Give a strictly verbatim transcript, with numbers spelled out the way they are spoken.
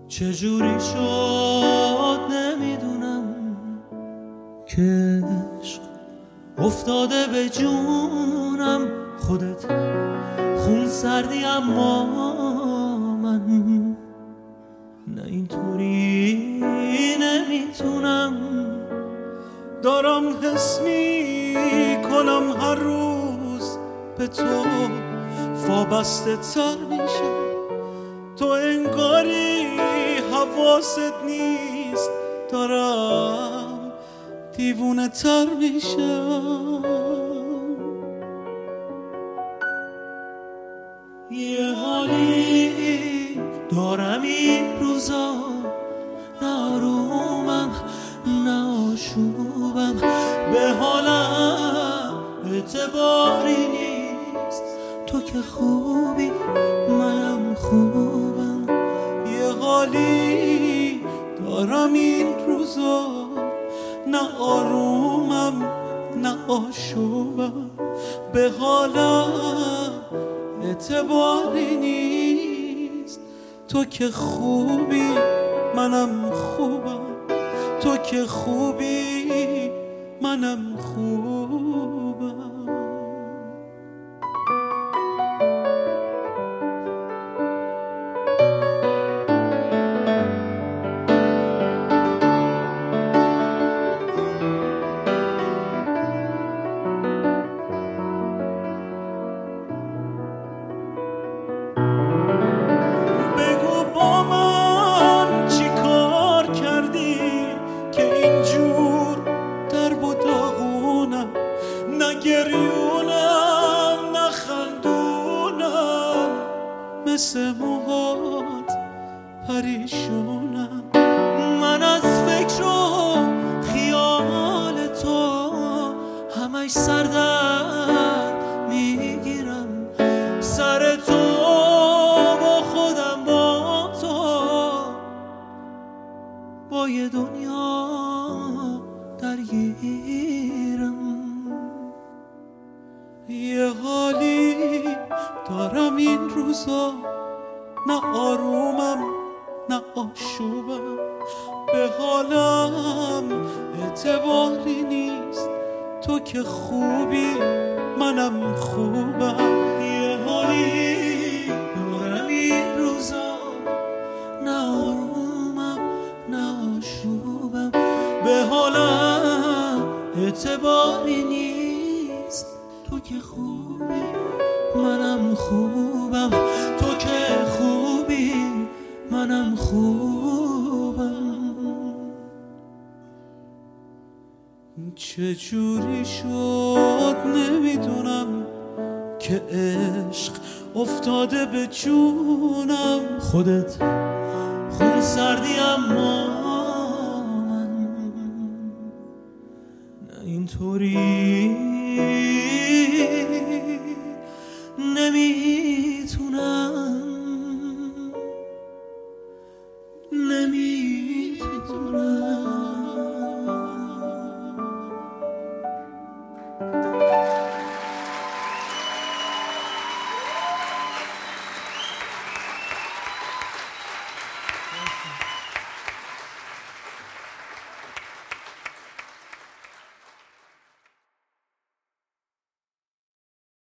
چجوری شد نمیدونم که عشق افتاده به جونم. خودت خون سردی اما من نه اینطوری نمیتونم. دارم حس میکنم هر روز به تو وابسته تر میشم. تو انگاری حواست نیست، دارم دیوونه تر میشم. یه حالی دارم این روزا، نه آرومم نه آشوبم، به حالم اعتباری نیست. تو که خوبی منم خوبم. یه حالی دارم این روزا، نه آرومم نه آشوبم، به حالم اعتباری نیست. تو که خوبی منم خوبم، تو که خوبی منم خوبم. گریونم نخندونم، مثل موهات پریشونم. من از فکر و خیال تو همش سردرد میگیرم. سر تو با خودم با تو با یه دنیا درگیرم. یه حالی دارم این روزا، نه آرومم نه آشوبم، به حالم اعتباری نیست. تو که خوبی منم خوبم. یه حالی دارم این روزا، نه آرومم نه آشوبم، به حالم اعتباری نیست. تو که خوبی منم خوبم، تو که خوبی منم خوبم. چجوری شد نمیدونم که عشق افتاده به جونم. خودت خون سردی اما من نه اینطوری نمیتونم نمی